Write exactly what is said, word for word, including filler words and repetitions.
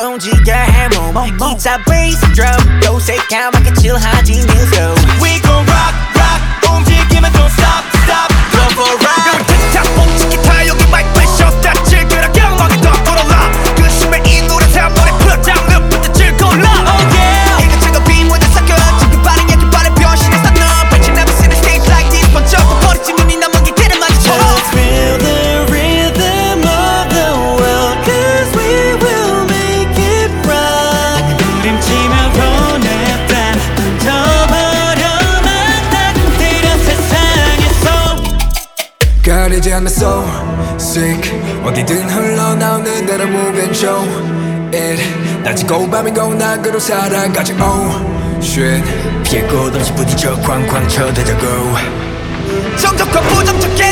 움직여 해몸 기타 베이스 드럼 또 새까맣게 칠하진 new flow We gon' rock rock 움직이면 don't stop stop Go for a ride 틱탁 뽕치 기타 여기 마이크에 셔스타 즐겨라 경험하게 더 불어라 그 심해 이 노래 다 머리 put down 늪부터 즐거울라 Oh yeah 이것저것 빈무대 섞여 지금 빠른 얘기 빠른 변신했어 너 But you never seen a stage like this 번쩍 버리지 눈이 남은 게 길을 마주쳐 Just feel the rhythm of the world Cause we will make it rock 부림치며 보냈다 던져버려만 딱 때려 세상에서 가리지 않는 soul sick 어디든 흘러나오는 대로 move and show it 낮이고 밤이고 낙으로 살아가지 oh shit 피해 꽃 없이 부딪혀 쾅쾅 쳐대자고 정적과 부정적해